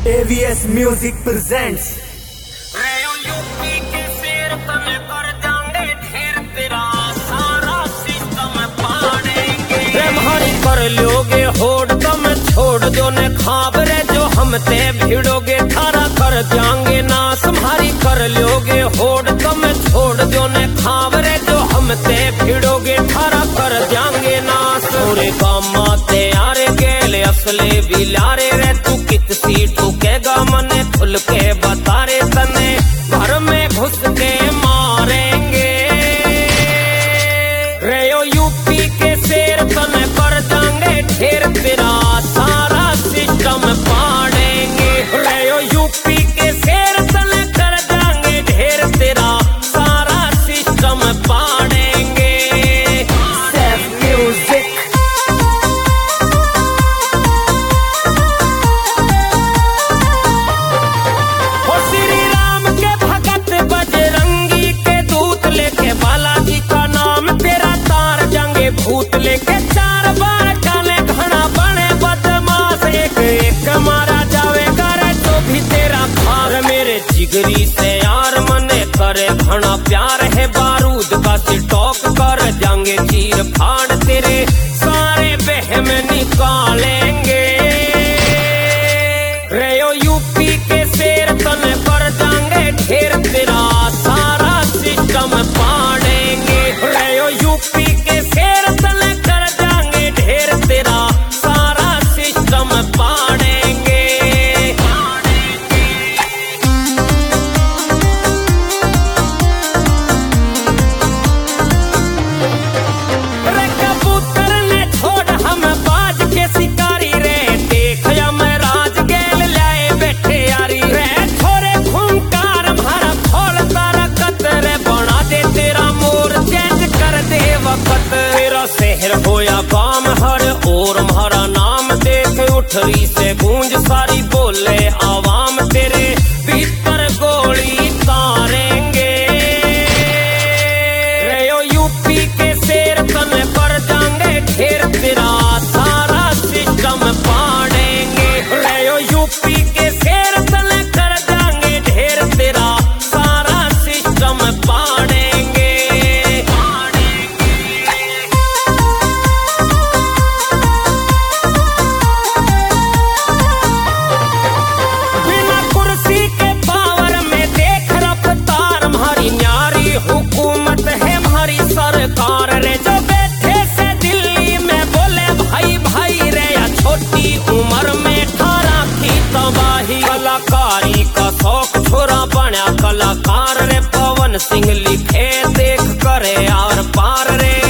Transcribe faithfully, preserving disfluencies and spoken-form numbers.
A V S Music presents UP के शेर तने कर जाएंगे ढेर तेरा सारा सिस्टम पाड़ेंगे हमारी कर लोगे होड़ तुम छोड़ जो ने खाबरे जो हम ते भिड़ोगे थारा कर जाएंगे नास हमारी कर लोगे होड़ तुम छोड़ जो ने खाबरे जो हम ते भिड़ोगे थारा कर जाएंगे नास पूरे काम ते यारे गेले असले भी लारे रे तू कितनी ठुकेगा मने खुल के बता रे तने घर में घुस के मारेंगे रे ओ यूपी के शेर तने कर जाएंगे ढेर तेरा सारा सिस्टम पाड़ेंगे रे ओ यूपी के शेर तने कर जाएंगे ढेर तेरा सारा सिस्टम पाड़ेंगे Seth Music हो श्री राम के भगत बजरंगी के दूत लेके बालाजी का नाम तेरा तार जाएंगे भूत लेके चार बार डाले घना बने बदमाश एक एक मारा जावेगा रे जो भी तेरा खार मेरे जिगरी से यार मने करे घना प्यार है बारूद का स्टॉक कर जाएंगे चीर फाड़ तेरे सारे बहम निकालेंगे रे ओ यूपी के शेर तने कर जाएंगे ढेर तेरा सारा सिस्टम पाड़ेंगे रे ओ यूपी के शेर तने कर जाएंगे ढेर तेरा सारा सिस्टम पाड़ेंगे रे कबूतर ने छोड़ हम बाज के शिकारी रे देख हम राज गेल लाए बैठे यारी रे छोरे खूंकार हमारा खोल तारा कतरे बना दे तेरा मोर चेंज कर दे वक्त तेरा शहर होया काम हर और हमारा नाम देख उठरी से गूंज सारी बोले आवाम तेरे भीतर गोली तारेंगे रे ओ यूपी के शेर तने पर जाएंगे ढेर तेरा सारा सिस्टम पाड़ेंगे रे ओ यूपी के शेर तने कर जाएंगे ढेर तेरा सारा सिस्टम पाड़ेंगे बिना कुर्सी के पावर में देख रफ्तार हमारी न्यारी हुकूमत है हमारी सरकार रे जो बैठे से दिल्ली में बोले भाई भाई रे या छोटी उम्र में ठारा की तबाही कलाकारी का शौक छोरा बना कलाकार रे पवन सिंह लिखे देख करे और पार रे